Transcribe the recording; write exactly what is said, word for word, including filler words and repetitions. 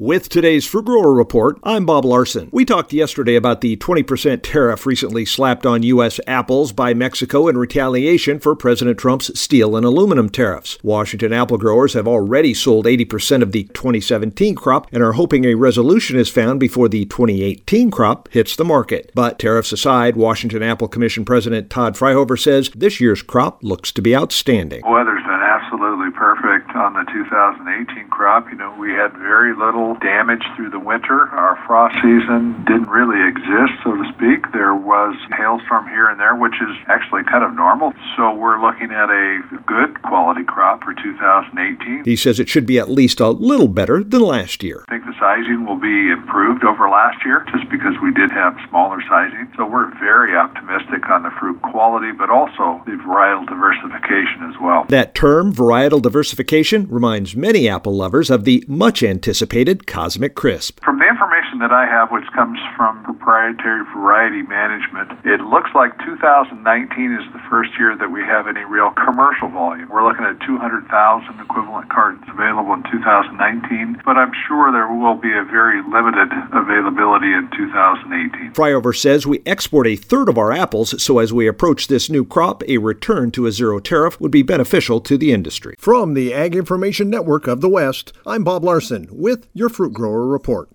With today's Fruit Grower Report, I'm Bob Larson. We talked yesterday about the twenty percent tariff recently slapped on U S apples by Mexico in retaliation for President Trump's steel and aluminum tariffs. Washington apple growers have already sold eighty percent of the twenty seventeen crop and are hoping a resolution is found before the twenty eighteen crop hits the market. But tariffs aside, Washington Apple Commission President Todd Fryhofer says this year's crop looks to be outstanding. Weather's been absolutely perfect on the two thousand eighteen crop. You know, we had very little damage through the winter. Our frost season didn't really exist, so to speak. There was hailstorm here and there, which is actually kind of normal. So we're looking at a good quality crop for two thousand eighteen. He says it should be at least a little better than last year. I think the sizing will be improved over last year just because we did have smaller sizing. So we're very optimistic on the fruit quality, but also the varietal diversification as well. That term, varietal diversification, reminds many apple lovers of the much anticipated Cosmic Crisp. From the information that I have, which comes from proprietary variety management, it looks like two thousand nineteen is the first year that we have any real commercial volume. We're looking at two hundred thousand equivalent cartons available in two thousand nineteen, but I'm sure there will be a very limited availability in two thousand eighteen. Fryhofer says we export a third of our apples, so as we approach this new crop, a return to a zero tariff would be beneficial to the industry. From the Ag Information Network of the West, I'm Bob Larson with your Fruit Grower Report.